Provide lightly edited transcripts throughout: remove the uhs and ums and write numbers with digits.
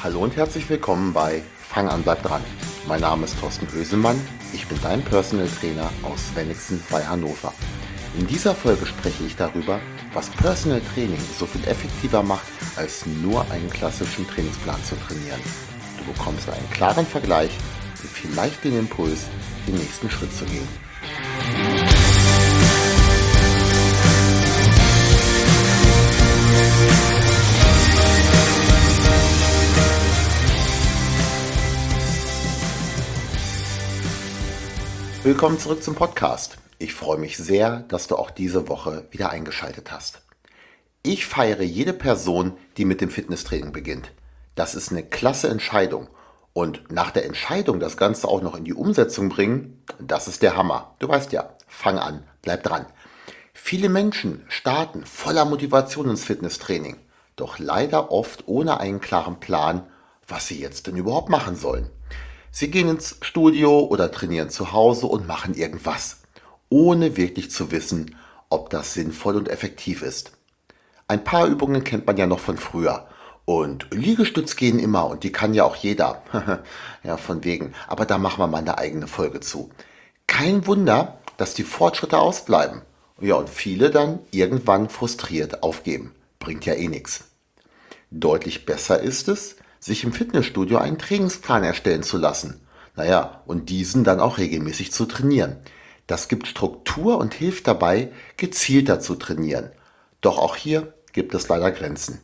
Hallo und herzlich willkommen bei Fang an, bleib dran. Mein Name ist Thorsten Hösemann, ich bin dein Personal Trainer aus Wenigsen bei Hannover. In dieser Folge spreche ich darüber, was Personal Training so viel effektiver macht, als nur einen klassischen Trainingsplan zu trainieren. Du bekommst einen klaren Vergleich und vielleicht den Impuls, den nächsten Schritt zu gehen. Willkommen zurück zum Podcast. Ich freue mich sehr, dass du auch diese Woche wieder eingeschaltet hast. Ich feiere jede Person, die mit dem Fitnesstraining beginnt. Das ist eine klasse Entscheidung. Und nach der Entscheidung das Ganze auch noch in die Umsetzung bringen, das ist der Hammer. Du weißt ja, fang an, bleib dran. Viele Menschen starten voller Motivation ins Fitnesstraining, doch leider oft ohne einen klaren Plan, was sie jetzt denn überhaupt machen sollen. Sie gehen ins Studio oder trainieren zu Hause und machen irgendwas, ohne wirklich zu wissen, ob das sinnvoll und effektiv ist. Ein paar Übungen kennt man ja noch von früher. Und Liegestütz gehen immer und die kann ja auch jeder. Ja, von wegen. Aber da machen wir mal eine eigene Folge zu. Kein Wunder, dass die Fortschritte ausbleiben. Ja, und viele dann irgendwann frustriert aufgeben. Bringt ja eh nichts. Deutlich besser ist es, sich im Fitnessstudio einen Trainingsplan erstellen zu lassen. Und diesen dann auch regelmäßig zu trainieren. Das gibt Struktur und hilft dabei, gezielter zu trainieren. Doch auch hier gibt es leider Grenzen.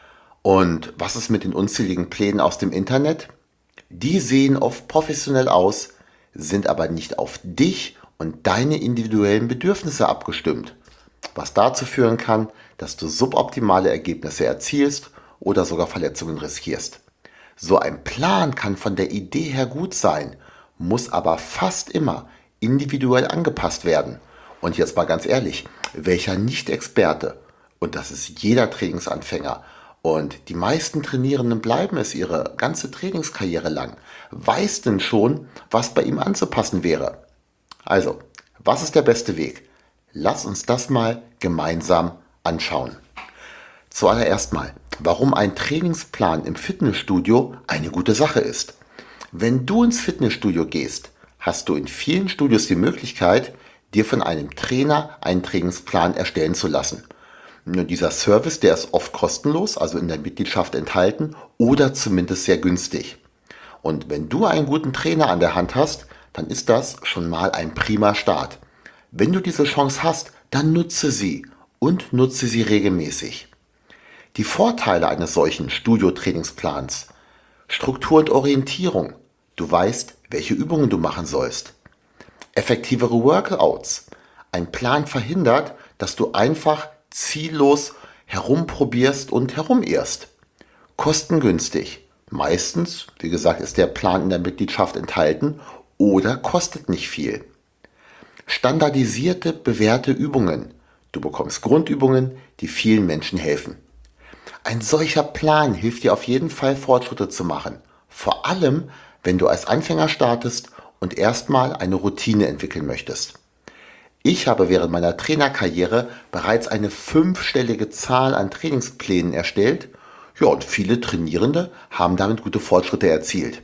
Und was ist mit den unzähligen Plänen aus dem Internet? Die sehen oft professionell aus, sind aber nicht auf dich und deine individuellen Bedürfnisse abgestimmt. Was dazu führen kann, dass du suboptimale Ergebnisse erzielst oder sogar Verletzungen riskierst. So ein Plan kann von der Idee her gut sein, muss aber fast immer individuell angepasst werden. Und jetzt mal ganz ehrlich, welcher Nicht-Experte, und das ist jeder Trainingsanfänger, und die meisten Trainierenden bleiben es ihre ganze Trainingskarriere lang, weiß denn schon, was bei ihm anzupassen wäre. Also, was ist der beste Weg? Lass uns das mal gemeinsam anschauen. Zuallererst mal, warum ein Trainingsplan im Fitnessstudio eine gute Sache ist. Wenn du ins Fitnessstudio gehst, hast du in vielen Studios die Möglichkeit, dir von einem Trainer einen Trainingsplan erstellen zu lassen. Nur dieser Service, der ist oft kostenlos, also in der Mitgliedschaft enthalten oder zumindest sehr günstig. Und wenn du einen guten Trainer an der Hand hast, dann ist das schon mal ein prima Start. Wenn du diese Chance hast, dann nutze sie und nutze sie regelmäßig. Die Vorteile eines solchen Studio-Trainingsplans: Struktur und Orientierung. Du weißt, welche Übungen du machen sollst. Effektivere Workouts. Ein Plan verhindert, dass du einfach ziellos herumprobierst und herumirrst. Kostengünstig. Meistens, wie gesagt, ist der Plan in der Mitgliedschaft enthalten oder kostet nicht viel. Standardisierte, bewährte Übungen. Du bekommst Grundübungen, die vielen Menschen helfen. Ein solcher Plan hilft dir auf jeden Fall, Fortschritte zu machen. Vor allem, wenn du als Anfänger startest und erstmal eine Routine entwickeln möchtest. Ich habe während meiner Trainerkarriere bereits eine 5-stellige Zahl an Trainingsplänen erstellt. Ja, und viele Trainierende haben damit gute Fortschritte erzielt.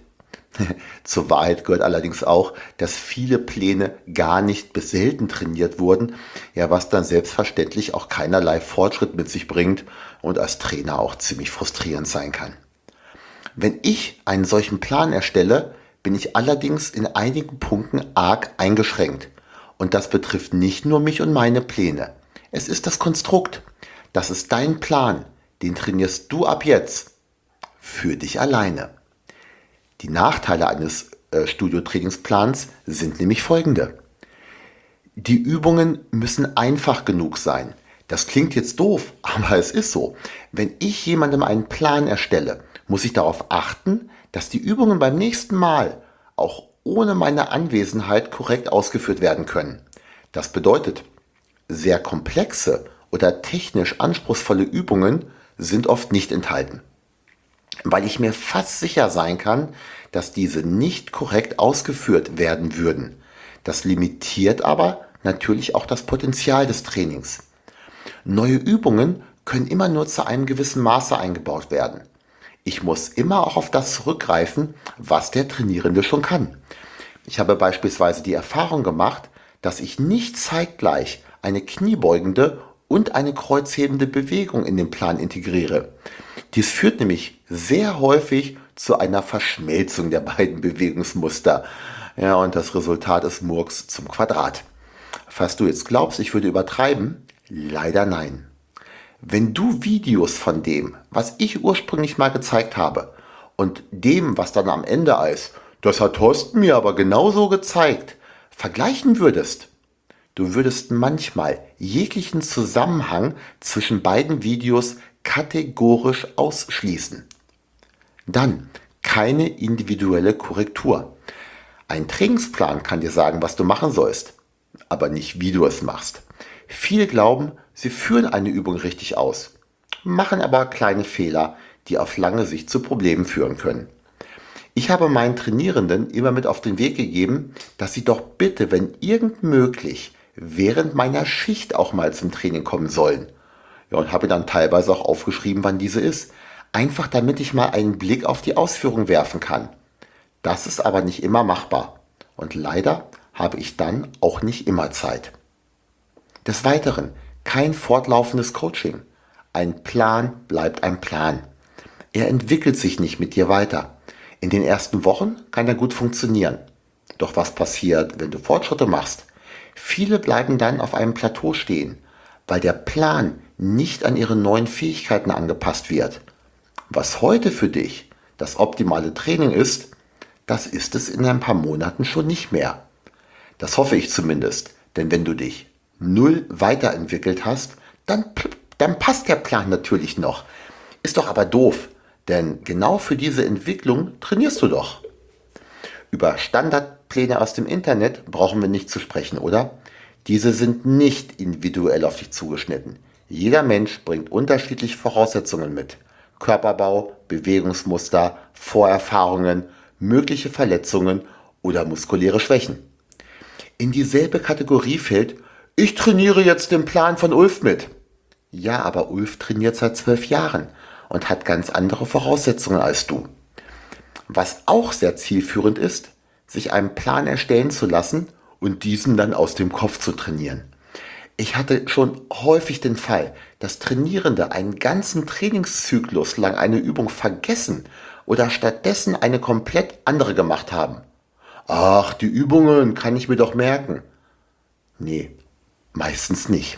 Zur Wahrheit gehört allerdings auch, dass viele Pläne gar nicht bis selten trainiert wurden, ja, was dann selbstverständlich auch keinerlei Fortschritt mit sich bringt und als Trainer auch ziemlich frustrierend sein kann. Wenn ich einen solchen Plan erstelle, bin ich allerdings in einigen Punkten arg eingeschränkt. Und das betrifft nicht nur mich und meine Pläne. Es ist das Konstrukt. Das ist dein Plan. Den trainierst du ab jetzt. Für dich alleine. Die Nachteile eines Studio-Trainingsplans sind nämlich folgende. Die Übungen müssen einfach genug sein. Das klingt jetzt doof, aber es ist so. Wenn ich jemandem einen Plan erstelle, muss ich darauf achten, dass die Übungen beim nächsten Mal auch ohne meine Anwesenheit korrekt ausgeführt werden können. Das bedeutet, sehr komplexe oder technisch anspruchsvolle Übungen sind oft nicht enthalten, weil ich mir fast sicher sein kann, dass diese nicht korrekt ausgeführt werden würden. Das limitiert aber natürlich auch das Potenzial des Trainings. Neue Übungen können immer nur zu einem gewissen Maße eingebaut werden. Ich muss immer auch auf das zurückgreifen, was der Trainierende schon kann. Ich habe beispielsweise die Erfahrung gemacht, dass ich nicht zeitgleich eine kniebeugende und eine kreuzhebende Bewegung in den Plan integriere. Dies führt nämlich sehr häufig zu einer Verschmelzung der beiden Bewegungsmuster. Ja, und das Resultat ist Murks zum Quadrat. Falls du jetzt glaubst, ich würde übertreiben, leider nein. Wenn du Videos von dem, was ich ursprünglich mal gezeigt habe, und dem, was dann am Ende als das hat Thorsten mir aber genauso gezeigt, vergleichen würdest, du würdest manchmal jeglichen Zusammenhang zwischen beiden Videos kategorisch ausschließen. Dann keine individuelle Korrektur. Ein Trainingsplan kann dir sagen, was du machen sollst, aber nicht, wie du es machst. Viele glauben, sie führen eine Übung richtig aus, machen aber kleine Fehler, die auf lange Sicht zu Problemen führen können. Ich habe meinen Trainierenden immer mit auf den Weg gegeben, dass sie doch bitte, wenn irgend möglich, während meiner Schicht auch mal zum Training kommen sollen. Ja, und habe dann teilweise auch aufgeschrieben, wann diese ist. Einfach damit ich mal einen Blick auf die Ausführung werfen kann. Das ist aber nicht immer machbar. Und leider habe ich dann auch nicht immer Zeit. Des Weiteren kein fortlaufendes Coaching. Ein Plan bleibt ein Plan. Er entwickelt sich nicht mit dir weiter. In den ersten Wochen kann er gut funktionieren. Doch was passiert, wenn du Fortschritte machst? Viele bleiben dann auf einem Plateau stehen, weil der Plan nicht an ihre neuen Fähigkeiten angepasst wird. Was heute für dich das optimale Training ist, das ist es in ein paar Monaten schon nicht mehr. Das hoffe ich zumindest, denn wenn du dich null weiterentwickelt hast, dann passt der Plan natürlich noch. Ist doch aber doof, denn genau für diese Entwicklung trainierst du doch. Über Standardpläne aus dem Internet brauchen wir nicht zu sprechen, oder? Diese sind nicht individuell auf dich zugeschnitten. Jeder Mensch bringt unterschiedliche Voraussetzungen mit. Körperbau, Bewegungsmuster, Vorerfahrungen, mögliche Verletzungen oder muskuläre Schwächen. In dieselbe Kategorie fällt, ich trainiere jetzt den Plan von Ulf mit. Ja, aber Ulf trainiert seit 12 Jahren und hat ganz andere Voraussetzungen als du. Was auch sehr zielführend ist, sich einen Plan erstellen zu lassen und diesen dann aus dem Kopf zu trainieren. Ich hatte schon häufig den Fall, dass Trainierende einen ganzen Trainingszyklus lang eine Übung vergessen oder stattdessen eine komplett andere gemacht haben. Ach, die Übungen kann ich mir doch merken. Nee, meistens nicht.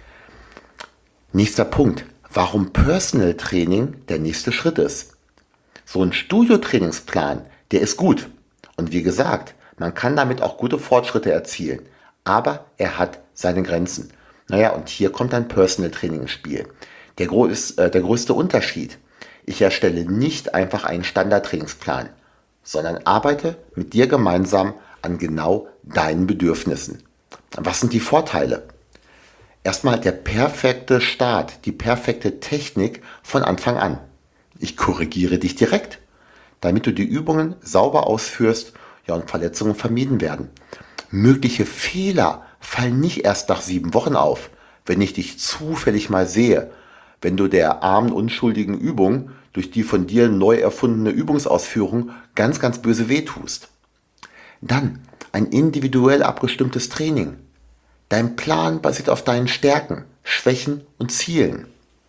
Nächster Punkt, warum Personal Training der nächste Schritt ist. So ein Studio-Trainingsplan, der ist gut. Und wie gesagt, man kann damit auch gute Fortschritte erzielen. Aber er hat seine Grenzen. Naja, und hier kommt ein Personal Training ins Spiel. Der größte Unterschied. Ich erstelle nicht einfach einen Standardtrainingsplan, sondern arbeite mit dir gemeinsam an genau deinen Bedürfnissen. Was sind die Vorteile? Erstmal der perfekte Start, die perfekte Technik von Anfang an. Ich korrigiere dich direkt, damit du die Übungen sauber ausführst, ja, und Verletzungen vermieden werden. Mögliche Fehler fallen nicht erst nach 7 Wochen auf, wenn ich dich zufällig mal sehe, wenn du der armen, unschuldigen Übung durch die von dir neu erfundene Übungsausführung ganz, ganz böse wehtust. Dann ein individuell abgestimmtes Training. Dein Plan basiert auf deinen Stärken, Schwächen und Zielen.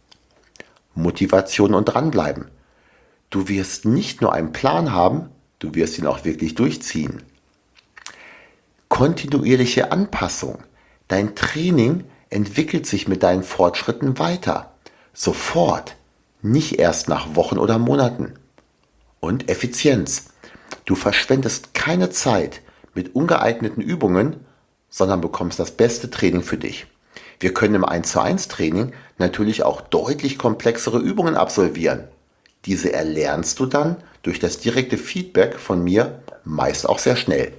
Motivation und dranbleiben. Du wirst nicht nur einen Plan haben, du wirst ihn auch wirklich durchziehen. Kontinuierliche Anpassung. Dein Training entwickelt sich mit deinen Fortschritten weiter. Sofort, nicht erst nach Wochen oder Monaten. Und Effizienz. Du verschwendest keine Zeit mit ungeeigneten Übungen, sondern bekommst das beste Training für dich. Wir können im 1:1 Training natürlich auch deutlich komplexere Übungen absolvieren. Diese erlernst du dann durch das direkte Feedback von mir meist auch sehr schnell.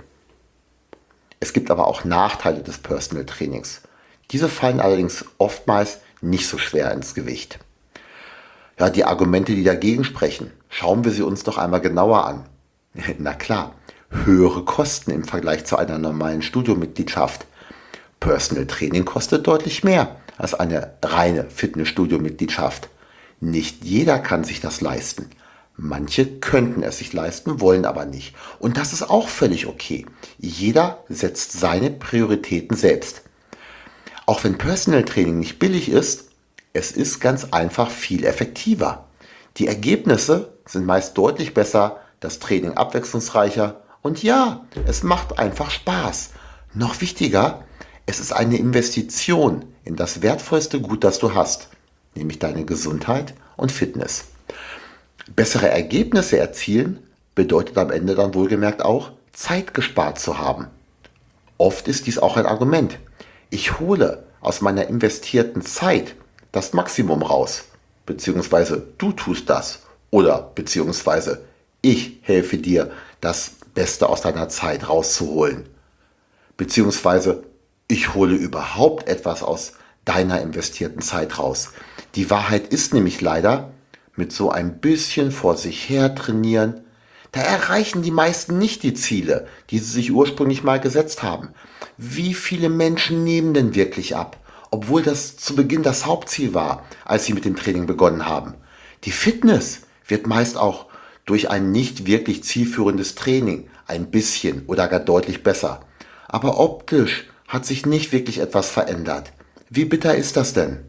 Es gibt aber auch Nachteile des Personal Trainings. Diese fallen allerdings oftmals nicht so schwer ins Gewicht. Ja, die Argumente, die dagegen sprechen, schauen wir sie uns doch einmal genauer an. Na klar, höhere Kosten im Vergleich zu einer normalen Studiomitgliedschaft. Personal Training kostet deutlich mehr als eine reine Fitnessstudio-Mitgliedschaft. Nicht jeder kann sich das leisten. Manche könnten es sich leisten, wollen aber nicht. Und das ist auch völlig okay. Jeder setzt seine Prioritäten selbst. Auch wenn Personal Training nicht billig ist, es ist ganz einfach viel effektiver. Die Ergebnisse sind meist deutlich besser, das Training abwechslungsreicher und ja, es macht einfach Spaß. Noch wichtiger, es ist eine Investition in das wertvollste Gut, das du hast, nämlich deine Gesundheit und Fitness. Bessere Ergebnisse erzielen bedeutet am Ende dann wohlgemerkt auch, Zeit gespart zu haben. Oft ist dies auch ein Argument. Ich hole aus meiner investierten Zeit das Maximum raus. Beziehungsweise du tust das. Oder beziehungsweise ich helfe dir, das Beste aus deiner Zeit rauszuholen. Beziehungsweise ich hole überhaupt etwas aus deiner investierten Zeit raus. Die Wahrheit ist nämlich leider, mit so ein bisschen vor sich her trainieren, da erreichen die meisten nicht die Ziele, die sie sich ursprünglich mal gesetzt haben. Wie viele Menschen nehmen denn wirklich ab, obwohl das zu Beginn das Hauptziel war, als sie mit dem Training begonnen haben? Die Fitness wird meist auch durch ein nicht wirklich zielführendes Training ein bisschen oder gar deutlich besser. Aber optisch hat sich nicht wirklich etwas verändert. Wie bitter ist das denn?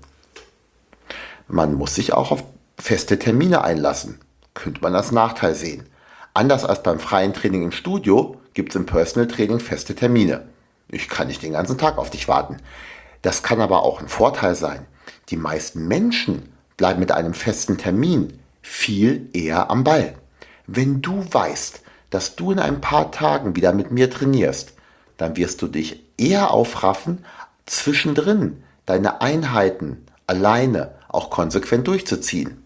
Man muss sich auch auf feste Termine einlassen. Könnte man als Nachteil sehen. Anders als beim freien Training im Studio gibt es im Personal Training feste Termine. Ich kann nicht den ganzen Tag auf dich warten. Das kann aber auch ein Vorteil sein. Die meisten Menschen bleiben mit einem festen Termin viel eher am Ball. Wenn du weißt, dass du in ein paar Tagen wieder mit mir trainierst, dann wirst du dich eher aufraffen, zwischendrin deine Einheiten alleine auch konsequent durchzuziehen.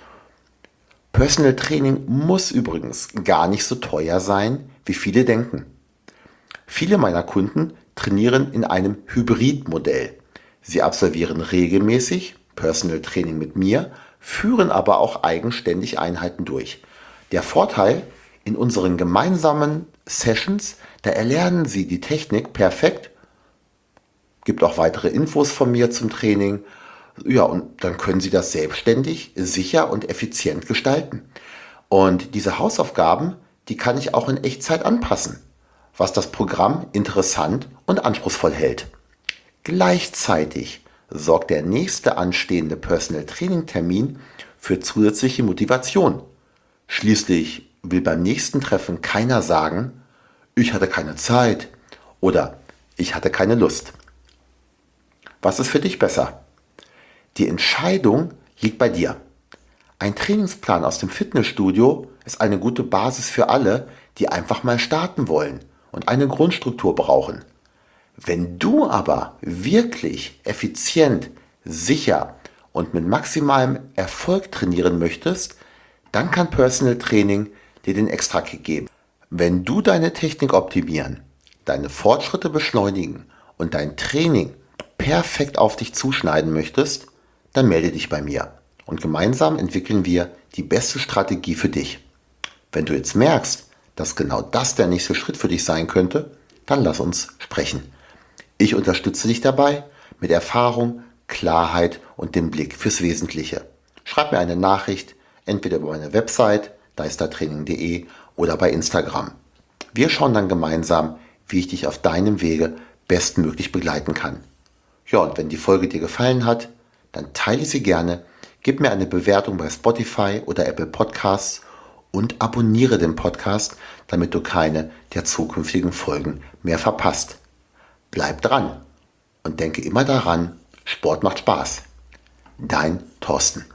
Personal Training muss übrigens gar nicht so teuer sein, wie viele denken. Viele meiner Kunden trainieren in einem Hybridmodell. Sie absolvieren regelmäßig Personal Training mit mir, führen aber auch eigenständig Einheiten durch. Der Vorteil, in unseren gemeinsamen Sessions, da erlernen Sie die Technik perfekt, gibt auch weitere Infos von mir zum Training. Ja, und dann können Sie das selbstständig, sicher und effizient gestalten. Und diese Hausaufgaben, die kann ich auch in Echtzeit anpassen, was das Programm interessant und anspruchsvoll hält. Gleichzeitig sorgt der nächste anstehende Personal Training Termin für zusätzliche Motivation. Schließlich will beim nächsten Treffen keiner sagen, ich hatte keine Zeit oder ich hatte keine Lust. Was ist für dich besser? Die Entscheidung liegt bei dir. Ein Trainingsplan aus dem Fitnessstudio ist eine gute Basis für alle, die einfach mal starten wollen und eine Grundstruktur brauchen. Wenn du aber wirklich effizient, sicher und mit maximalem Erfolg trainieren möchtest, dann kann Personal Training dir den Extrakick geben. Wenn du deine Technik optimieren, deine Fortschritte beschleunigen und dein Training perfekt auf dich zuschneiden möchtest, dann melde dich bei mir und gemeinsam entwickeln wir die beste Strategie für dich. Wenn du jetzt merkst, dass genau das der nächste Schritt für dich sein könnte, dann lass uns sprechen. Ich unterstütze dich dabei mit Erfahrung, Klarheit und dem Blick fürs Wesentliche. Schreib mir eine Nachricht, entweder über meine Website deistertraining.de oder bei Instagram. Wir schauen dann gemeinsam, wie ich dich auf deinem Wege bestmöglich begleiten kann. Ja, und wenn die Folge dir gefallen hat, dann teile sie gerne, gib mir eine Bewertung bei Spotify oder Apple Podcasts und abonniere den Podcast, damit du keine der zukünftigen Folgen mehr verpasst. Bleib dran und denke immer daran, Sport macht Spaß. Dein Thorsten.